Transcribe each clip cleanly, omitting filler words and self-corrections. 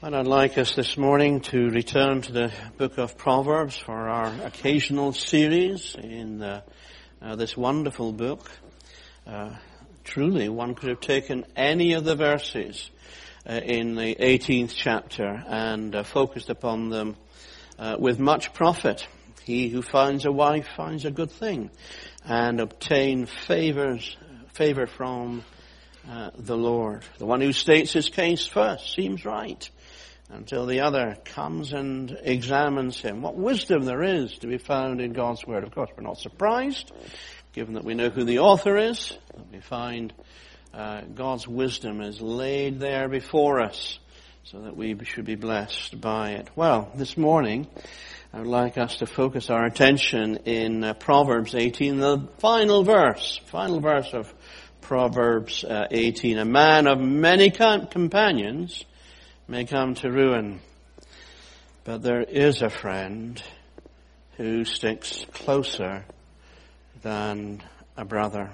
And I'd like us this morning to return to the book of Proverbs for our occasional series in this wonderful book. Truly, one could have taken any of the verses in the 18th chapter and focused upon them with much profit. He who finds a wife finds a good thing and obtain favor from the Lord. The one who states his case first seems right, until the other comes and examines him. What wisdom there is to be found in God's Word. Of course, we're not surprised, given that we know who the author is, that we find God's wisdom is laid there before us, so that we should be blessed by it. Well, this morning, I would like us to focus our attention in Proverbs 18, the final verse of Proverbs 18. A man of many companions may come to ruin, but there is a friend who sticks closer than a brother.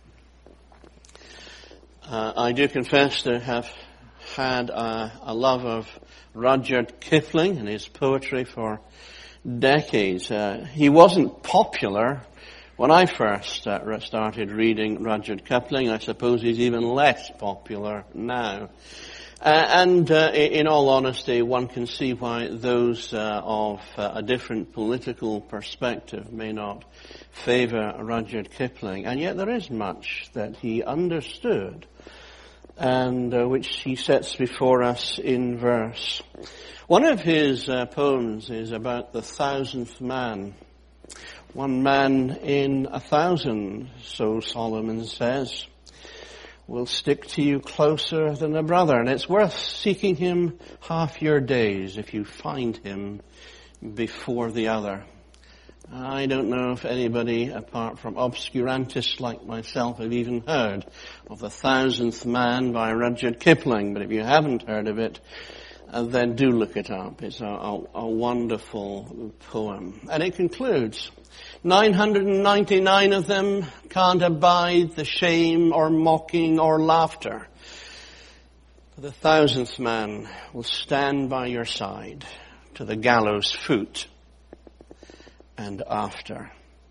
I do confess to have had a love of Rudyard Kipling and his poetry for decades. He wasn't popular when I first started reading Rudyard Kipling. I suppose he's even less popular now. In all honesty, one can see why those of a different political perspective may not favor Rudyard Kipling. And yet there is much that he understood and which he sets before us in verse. One of his poems is about the 1,000th man. One man in 1,000, so Solomon says, will stick to you closer than a brother. And it's worth seeking him half your days if you find him before the other. I don't know if anybody, apart from obscurantists like myself, have even heard of the 1,000th Man by Rudyard Kipling. But if you haven't heard of it, then do look it up. It's a wonderful poem. And it concludes, 999 of them can't abide the shame or mocking or laughter. The 1,000th man will stand by your side to the gallows foot and after.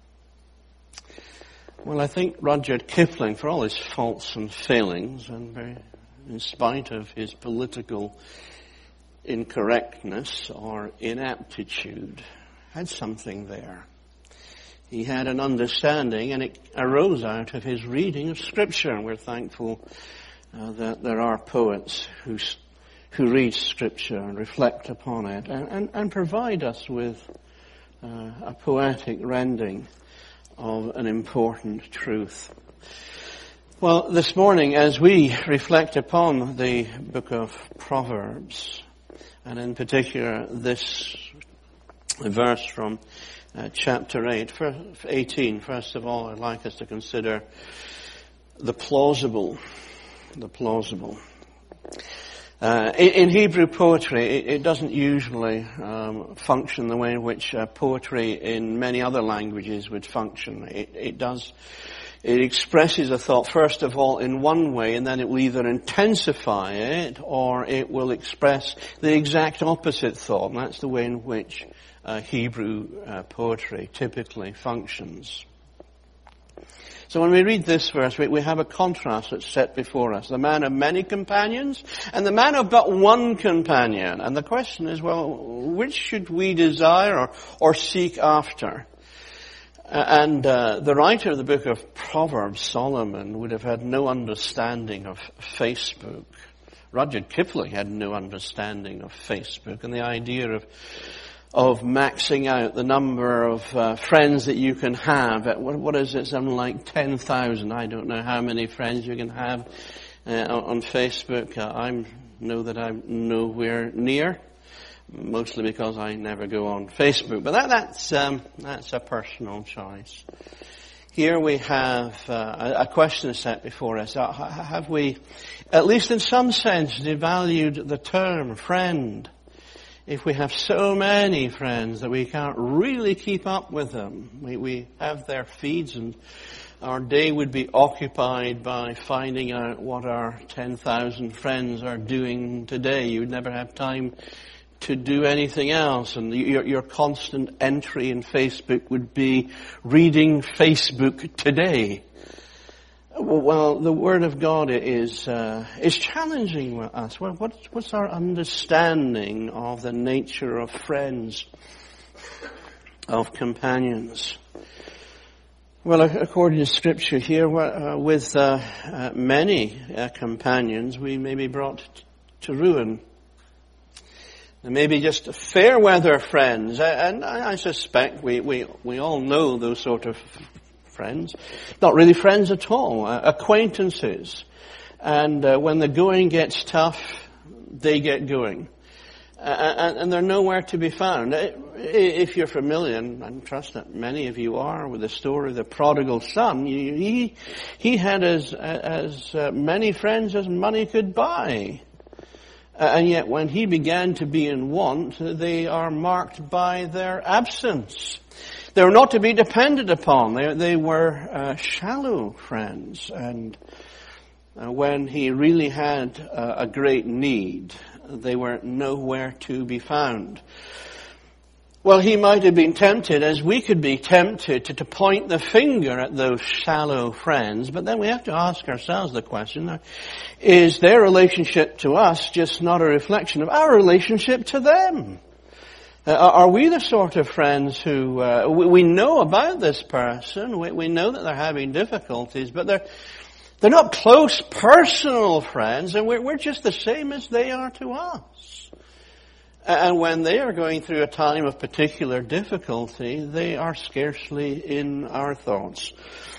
Well, I think Rudyard Kipling, for all his faults and failings, and in spite of his political incorrectness or inaptitude, had something there. He had an understanding, and it arose out of his reading of Scripture. And we're thankful that there are poets who read Scripture and reflect upon it and provide us with a poetic rendering of an important truth. Well, this morning, as we reflect upon the book of Proverbs, and in particular this verse from chapter 18, first of all, I'd like us to consider the plausible. In Hebrew poetry, it doesn't usually function the way in which poetry in many other languages would function. It expresses a thought, first of all, in one way, and then it will either intensify it or it will express the exact opposite thought. And that's the way in which Hebrew poetry typically functions. So when we read this verse, we have a contrast that's set before us. The man of many companions and the man of but one companion. And the question is, well, which should we desire or seek after? And the writer of the book of Proverbs, Solomon, would have had no understanding of Facebook. Rudyard Kipling had no understanding of Facebook and the idea of maxing out the number of friends that you can have. What is it? Something like 10,000. I don't know how many friends you can have on Facebook. I know that I'm nowhere near, mostly because I never go on Facebook. But that's a personal choice. Here we have a question set before us. Have we, at least in some sense, devalued the term friend? If we have so many friends that we can't really keep up with them, we have their feeds and our day would be occupied by finding out what our 10,000 friends are doing today. You would never have time to do anything else, and your constant entry in Facebook would be reading Facebook today. Well, the Word of God is challenging us. What's our understanding of the nature of friends, of companions? Well, according to Scripture here, with many companions, we may be brought to ruin. There may be just fair weather friends, and I suspect we all know those sort of friends. Not really friends at all, acquaintances. And when the going gets tough, they get going. And they're nowhere to be found. If you're familiar, and I trust that many of you are, with the story of the prodigal son, he had as many friends as money could buy. And yet when he began to be in want, they are marked by their absence. They were not to be depended upon. They were shallow friends. And when he really had a great need, they were nowhere to be found. Well, he might have been tempted, as we could be tempted, to point the finger at those shallow friends. But then we have to ask ourselves the question, is their relationship to us just not a reflection of our relationship to them? Are we the sort of friends who, we know about this person, we know that they're having difficulties, but they're not close personal friends, and we're just the same as they are to us. And when they are going through a time of particular difficulty, they are scarcely in our thoughts.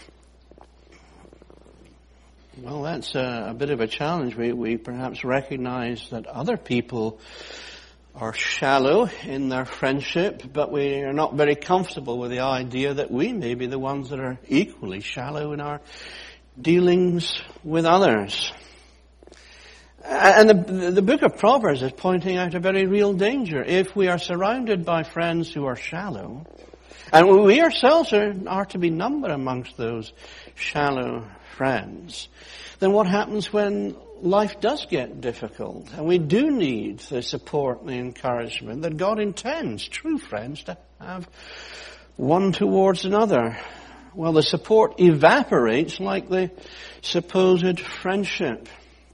Well, that's a bit of a challenge. We perhaps recognize that other people are shallow in their friendship, but we are not very comfortable with the idea that we may be the ones that are equally shallow in our dealings with others. And the book of Proverbs is pointing out a very real danger. If we are surrounded by friends who are shallow, and we ourselves are to be numbered amongst those shallow friends, then what happens when life does get difficult and we do need the support and the encouragement that God intends true friends to have one towards another? Well, the support evaporates like the supposed friendship.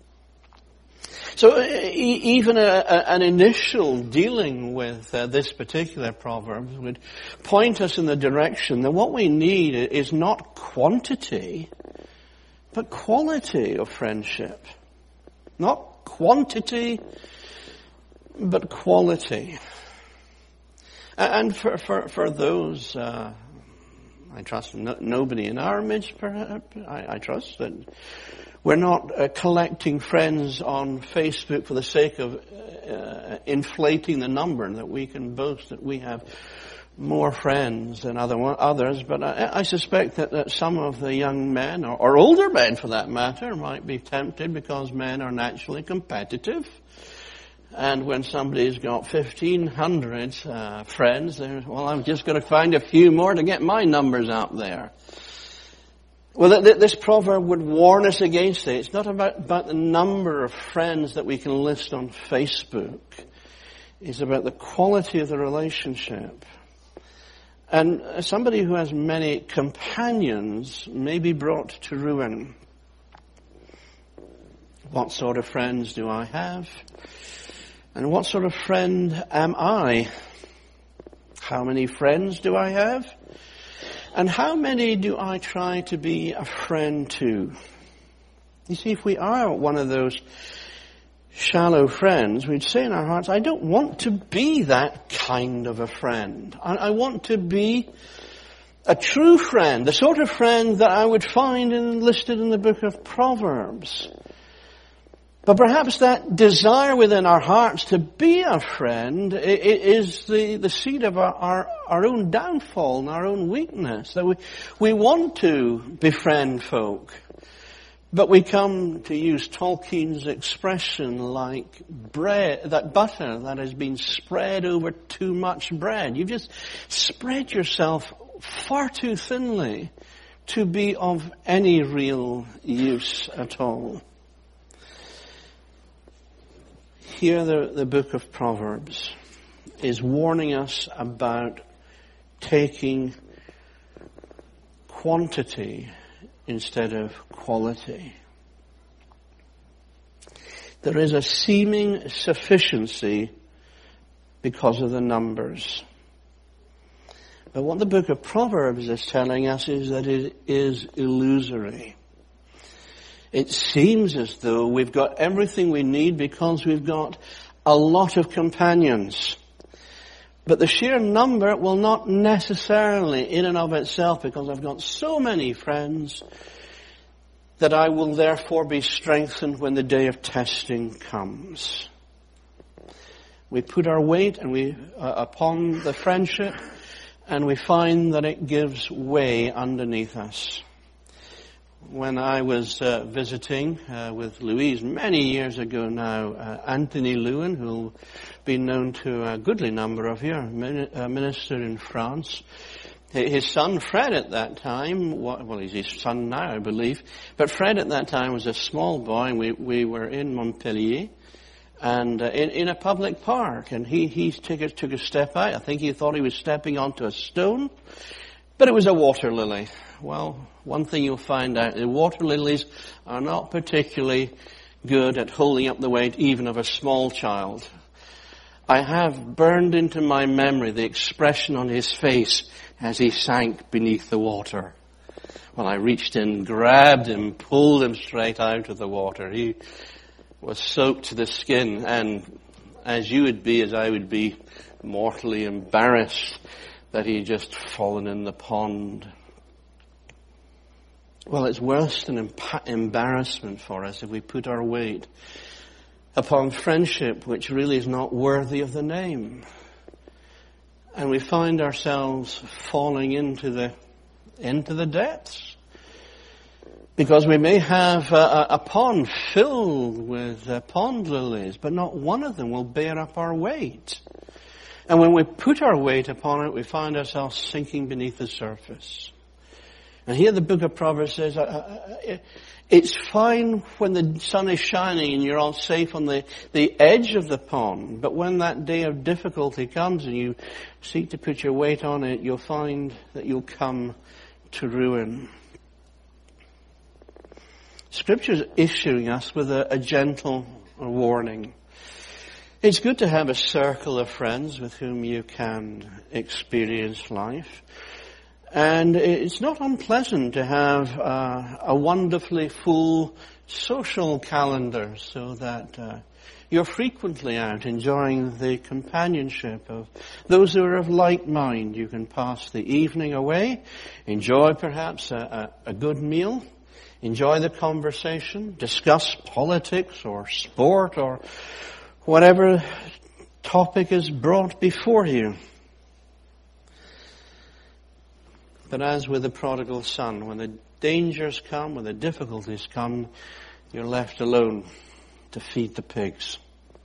So even an initial dealing with this particular proverb would point us in the direction that what we need is not quantity, but quality of friendship. Not quantity, but quality. And for those, I trust nobody in our midst, perhaps, I trust that we're not collecting friends on Facebook for the sake of inflating the number, that we can boast that we have more friends than others. But I suspect that some of the young men, or older men for that matter, might be tempted because men are naturally competitive. And when somebody's got 1,500 friends, well, I'm just going to find a few more to get my numbers up there. Well, this proverb would warn us against it. It's not about the number of friends that we can list on Facebook. It's about the quality of the relationship. And somebody who has many companions may be brought to ruin. What sort of friends do I have? And what sort of friend am I? How many friends do I have? And how many do I try to be a friend to? You see, if we are one of those shallow friends, we'd say in our hearts, I don't want to be that kind of a friend. I want to be a true friend, the sort of friend that I would find listed in the book of Proverbs. But perhaps that desire within our hearts to be a friend is the seed of our own downfall and our own weakness. That we want to befriend folk, but we come, to use Tolkien's expression, like bread, that butter that has been spread over too much bread. You've just spread yourself far too thinly to be of any real use at all. Here the book of Proverbs is warning us about taking quantity instead of quality. There is a seeming sufficiency because of the numbers. But what the book of Proverbs is telling us is that it is illusory. It seems as though we've got everything we need because we've got a lot of companions. But the sheer number will not necessarily in and of itself, because I've got so many friends, that I will therefore be strengthened when the day of testing comes. We put our weight upon the friendship, and we find that it gives way underneath us. When I was visiting with Louise many years ago now, Anthony Lewin, who'll be known to a goodly number of you, a minister in France. His son Fred at that time, well, he's his son now, I believe, but Fred at that time was a small boy, and we were in Montpellier, and in a public park, and he took a step out. I think he thought he was stepping onto a stone, but it was a water lily. Well, one thing you'll find out, the water lilies are not particularly good at holding up the weight even of a small child. I have burned into my memory the expression on his face as he sank beneath the water. Well, I reached in, grabbed him, pulled him straight out of the water. He was soaked to the skin, and as you would be, as I would be, mortally embarrassed that he had just fallen in the pond. Well, it's worse than embarrassment for us if we put our weight upon friendship which really is not worthy of the name. And we find ourselves falling into the depths. Because we may have a pond filled with pond lilies, but not one of them will bear up our weight. And when we put our weight upon it, we find ourselves sinking beneath the surface. And here the book of Proverbs says, it's fine when the sun is shining and you're all safe on the edge of the pond. But when that day of difficulty comes and you seek to put your weight on it, you'll find that you'll come to ruin. Scripture is issuing us with a gentle warning. It's good to have a circle of friends with whom you can experience life. And it's not unpleasant to have a wonderfully full social calendar so that you're frequently out enjoying the companionship of those who are of like mind. You can pass the evening away, enjoy perhaps a good meal, enjoy the conversation, discuss politics or sport or whatever topic is brought before you. But as with the prodigal son, when the dangers come, when the difficulties come, you're left alone to feed the pigs.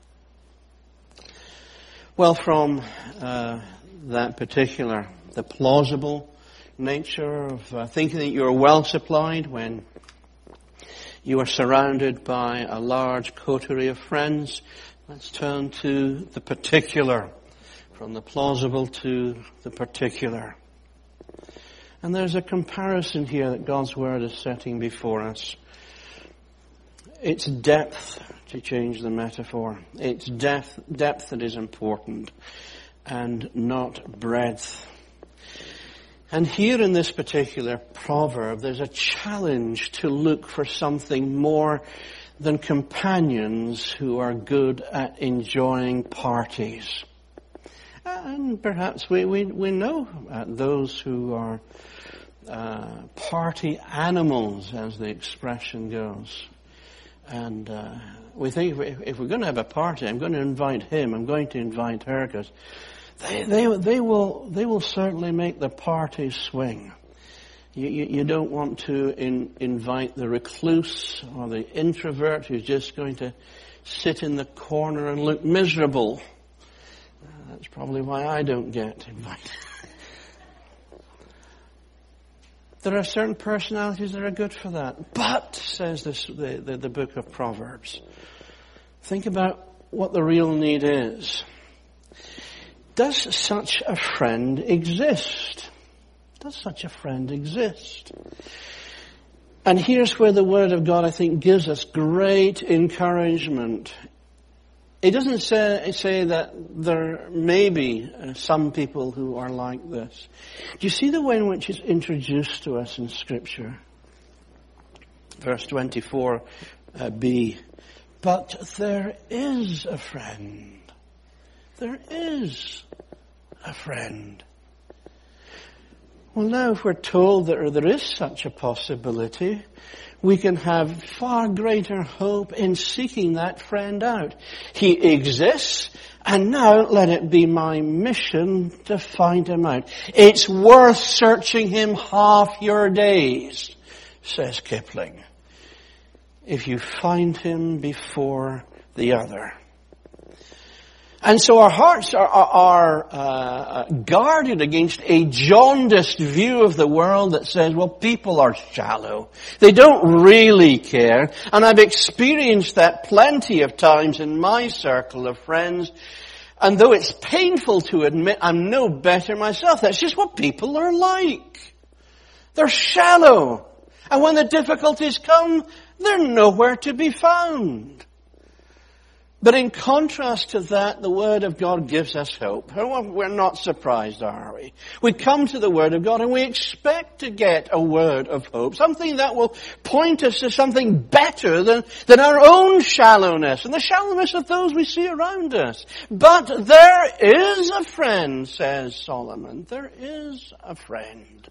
Well, from that particular, the plausible nature of thinking that you're well supplied when you are surrounded by a large coterie of friends, let's turn to the particular, from the plausible to the particular. And there's a comparison here that God's Word is setting before us. It's depth, to change the metaphor. It's depth that is important, and not breadth. And here in this particular proverb, there's a challenge to look for something more than companions who are good at enjoying parties. And perhaps we know those who are party animals, as the expression goes. And we think if we're going to have a party, I'm going to invite him, I'm going to invite her, because they will certainly make the party swing. You don't want to invite the recluse or the introvert who's just going to sit in the corner and look miserable. That's probably why I don't get invited. There are certain personalities that are good for that. But, says the book of Proverbs, think about what the real need is. Does such a friend exist? Does such a friend exist? And here's where the Word of God, I think, gives us great encouragement. It doesn't say that there may be some people who are like this. Do you see the way in which it's introduced to us in Scripture? Verse 24b. But there is a friend. There is a friend. Well, now if we're told that there is such a possibility, we can have far greater hope in seeking that friend out. He exists, and now let it be my mission to find him out. It's worth searching him half your days, says Kipling, if you find him before the other. And so our hearts are guarded against a jaundiced view of the world that says, well, people are shallow. They don't really care. And I've experienced that plenty of times in my circle of friends. And though it's painful to admit, I'm no better myself. That's just what people are like. They're shallow. And when the difficulties come, they're nowhere to be found. But in contrast to that, the Word of God gives us hope. We're not surprised, are we? We come to the Word of God and we expect to get a word of hope. Something that will point us to something better than our own shallowness and the shallowness of those we see around us. But there is a friend, says Solomon. There is a friend.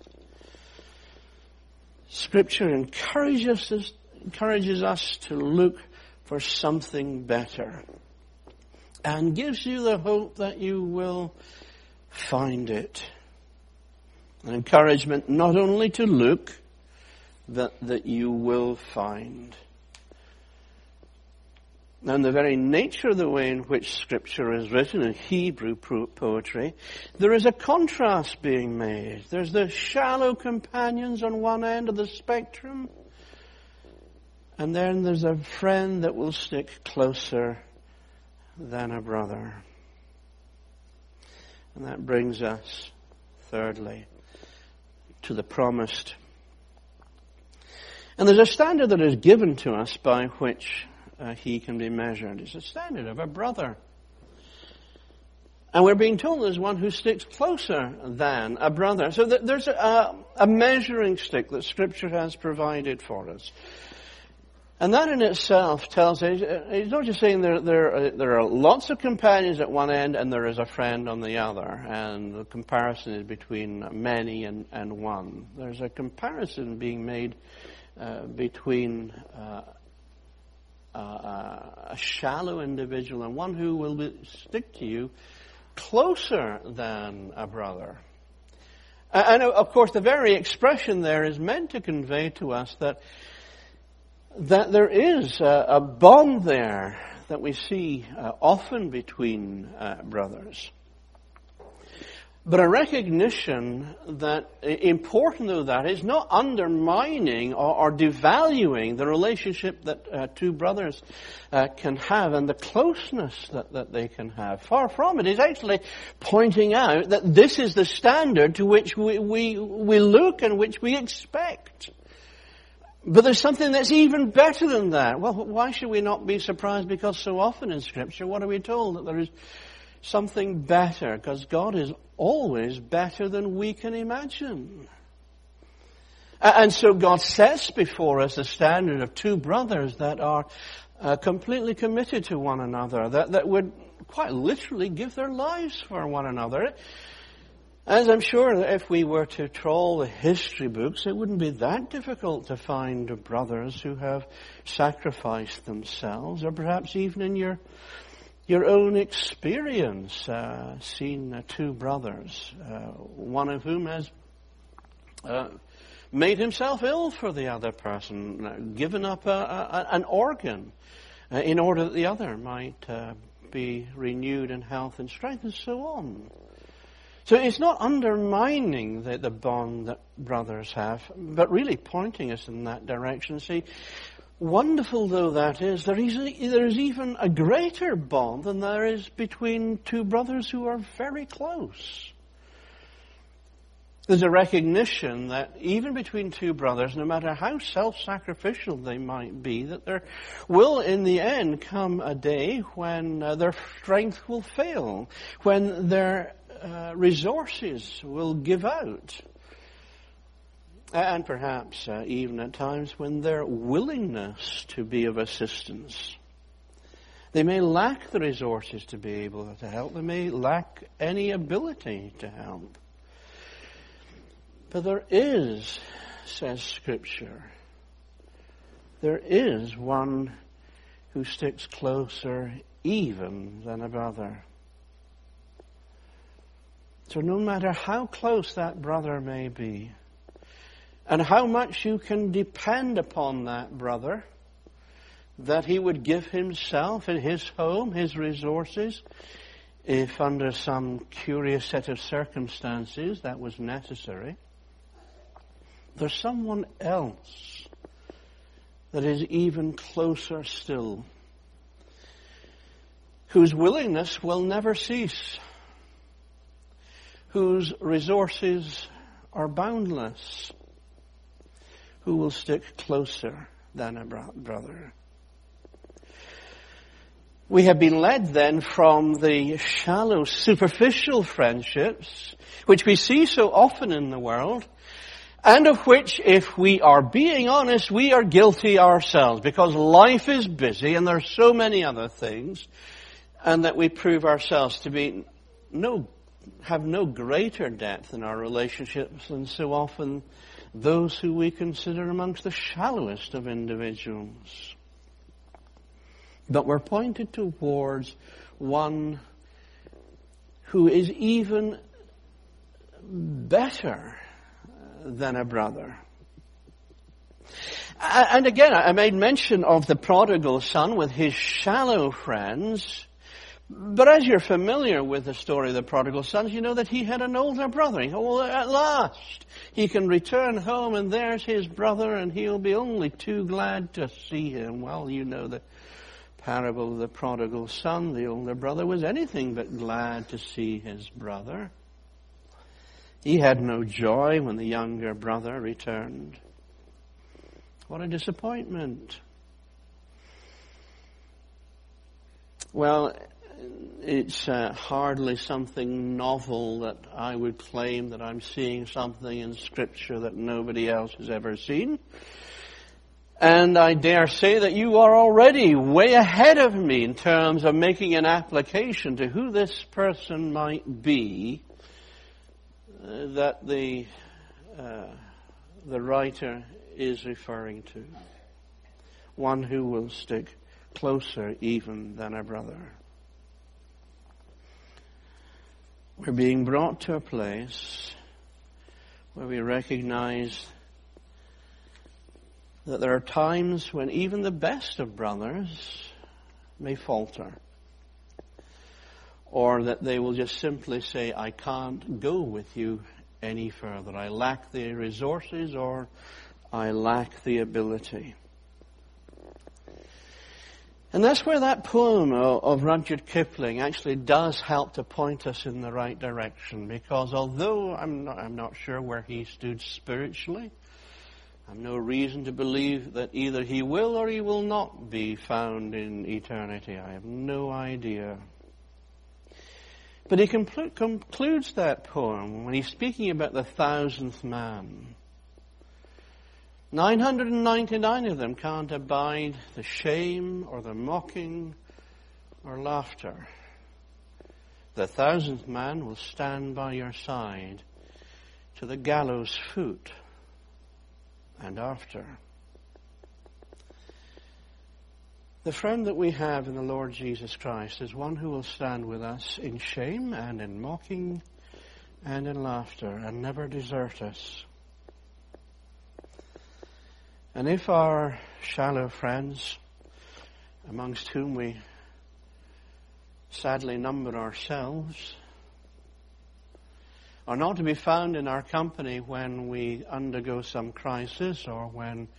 Scripture encourages us to look for something better, and gives you the hope that you will find it. An encouragement not only to look, but that you will find. Now, in the very nature of the way in which Scripture is written in Hebrew poetry, there is a contrast being made. There's the shallow companions on one end of the spectrum, and then there's a friend that will stick closer than a brother. And that brings us, thirdly, to the promised. And there's a standard that is given to us by which he can be measured. It's a standard of a brother. And we're being told there's one who sticks closer than a brother. So there's a measuring stick that Scripture has provided for us. And that in itself tells us, it's not just saying there are lots of companions at one end and there is a friend on the other. And the comparison is between many and one. There's a comparison being made between a shallow individual and one who will stick to you closer than a brother. And of course the very expression there is meant to convey to us that there is a bond there that we see often between brothers. But a recognition that, important though that is, not undermining or devaluing the relationship that two brothers can have and the closeness that they can have. Far from it. It's actually pointing out that this is the standard to which we look and which we expect. But there's something that's even better than that. Well, why should we not be surprised? Because so often in Scripture, what are we told? That there is something better. Because God is always better than we can imagine. And so God sets before us a standard of two brothers that are completely committed to one another. That would quite literally give their lives for one another. As I'm sure that if we were to trawl the history books, it wouldn't be that difficult to find brothers who have sacrificed themselves, or perhaps even in your own experience, seen two brothers, one of whom has made himself ill for the other person, given up an organ in order that the other might be renewed in health and strength, and so on. So it's not undermining the bond that brothers have, but really pointing us in that direction. See, wonderful though that is, there is even a greater bond than there is between two brothers who are very close. There's a recognition that even between two brothers, no matter how self-sacrificial they might be, that there will in the end come a day when their strength will fail, when their resources will give out, and perhaps even at times when their willingness to be of assistance. They may lack the resources to be able to help. They may lack any ability to help. But there is, says Scripture, there is one who sticks closer even than a brother. So no matter how close that brother may be, and how much you can depend upon that brother, that he would give himself and his home, his resources, if under some curious set of circumstances that was necessary, there's someone else that is even closer still, whose willingness will never cease, whose resources are boundless, who will stick closer than a brother. We have been led then from the shallow, superficial friendships, which we see so often in the world, and of which, if we are being honest, we are guilty ourselves, because life is busy and there are so many other things, and that we prove ourselves to be have no greater depth in our relationships than so often those who we consider amongst the shallowest of individuals. But we're pointed towards one who is even better than a brother. And again, I made mention of the prodigal son with his shallow friends. But as you're familiar with the story of the prodigal sons, you know that he had an older brother. Well, at last he can return home and there's his brother and he'll be only too glad to see him. Well, you know the parable of the prodigal son. The older brother was anything but glad to see his brother. He had no joy when the younger brother returned. What a disappointment. Well, it's hardly something novel that I would claim that I'm seeing something in Scripture that nobody else has ever seen. And I dare say that you are already way ahead of me in terms of making an application to who this person might be that the writer is referring to. One who will stick closer even than a brother. We're being brought to a place where we recognize that there are times when even the best of brothers may falter. Or that they will just simply say, I can't go with you any further. I lack the resources or I lack the ability. And that's where that poem of Rudyard Kipling actually does help to point us in the right direction. Because although I'm not sure where he stood spiritually, I've no reason to believe that either he will or he will not be found in eternity. I have no idea. But he concludes that poem when he's speaking about the 1,000th man. 999 of them can't abide the shame or the mocking or laughter. The 1,000th man will stand by your side to the gallows foot and after. The friend that we have in the Lord Jesus Christ is one who will stand with us in shame and in mocking and in laughter and never desert us. And if our shallow friends, amongst whom we sadly number ourselves, are not to be found in our company when we undergo some crisis or when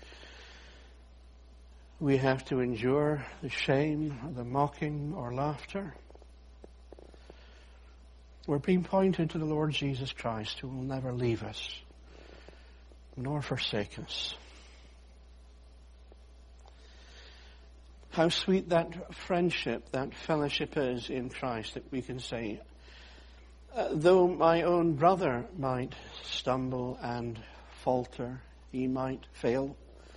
we have to endure the shame, or the mocking, or laughter. We're being pointed to the Lord Jesus Christ, who will never leave us nor forsake us. How sweet that friendship, that fellowship is in Christ, that we can say, though my own brother might stumble and falter, he might fail,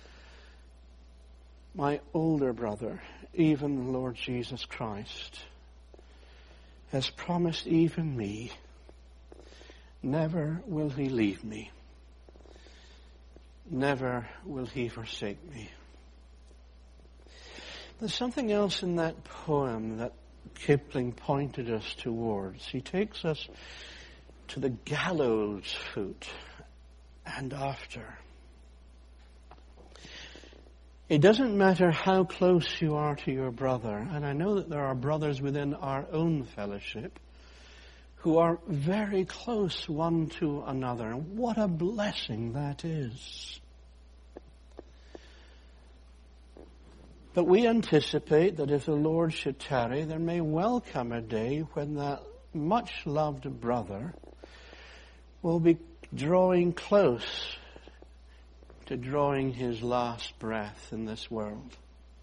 my older brother, even the Lord Jesus Christ, has promised even me, never will he leave me, never will he forsake me. There's something else in that poem that Kipling pointed us towards. He takes us to the gallows foot and after. It doesn't matter how close you are to your brother, and I know that there are brothers within our own fellowship who are very close one to another, and what a blessing that is. But we anticipate that if the Lord should tarry, there may well come a day when that much-loved brother will be drawing close to drawing his last breath in this world.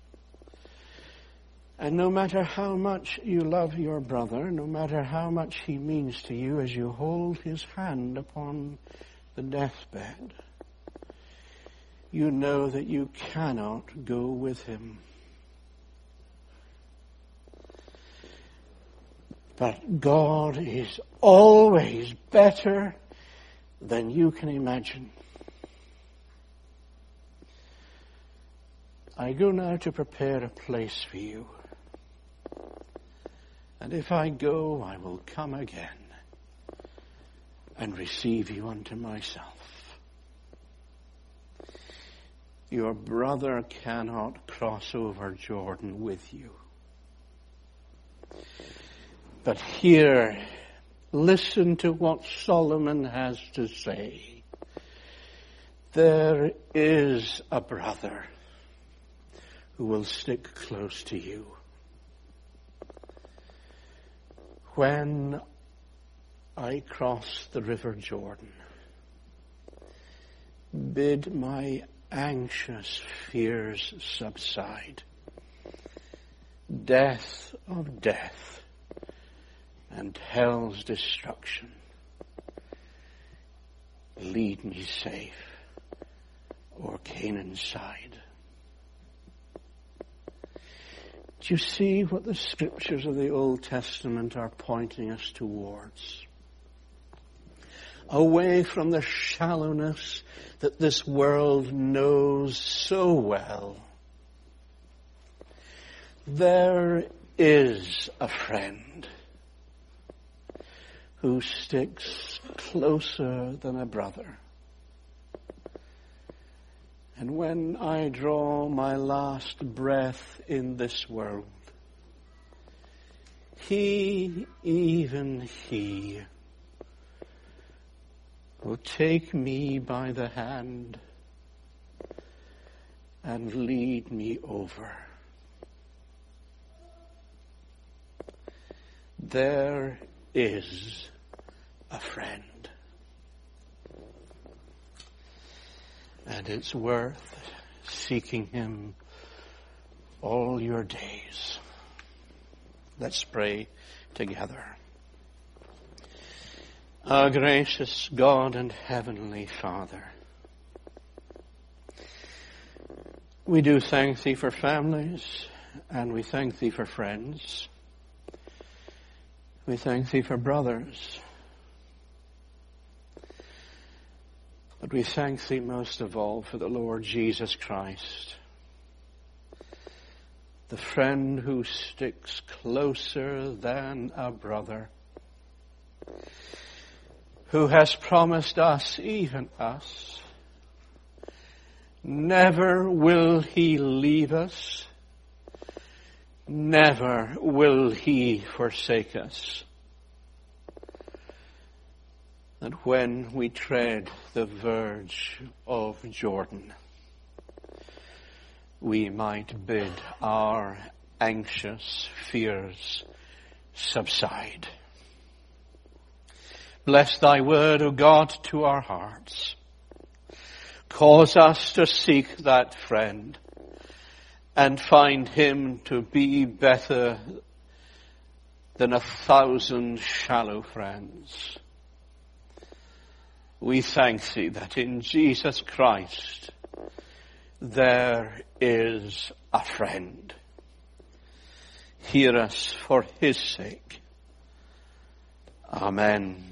And no matter how much you love your brother, no matter how much he means to you as you hold his hand upon the deathbed, you know that you cannot go with him. But God is always better than you can imagine. I go now to prepare a place for you. And if I go, I will come again and receive you unto myself. Your brother cannot cross over Jordan with you. But here, listen to what Solomon has to say. There is a brother who will stick close to you. When I cross the river Jordan, bid my anxious fears subside. Death of death and hell's destruction, lead me safe o'er Canaan's side. Do you see what the scriptures of the Old Testament are pointing us towards? Away from the shallowness that this world knows so well. There is a friend who sticks closer than a brother. And when I draw my last breath in this world, he, even he, will take me by the hand and lead me over. There is a friend. And it's worth seeking him all your days. Let's pray together. Our gracious God and heavenly Father, we do thank thee for families, and we thank thee for friends. We thank thee for brothers. But we thank thee most of all for the Lord Jesus Christ, the friend who sticks closer than a brother, who has promised us, even us, never will he leave us, never will he forsake us. that when we tread the verge of Jordan, we might bid our anxious fears subside. Bless thy word, O God, to our hearts. Cause us to seek that friend and find him to be better than 1,000 shallow friends. We thank thee that in Jesus Christ there is a friend. Hear us for his sake. Amen.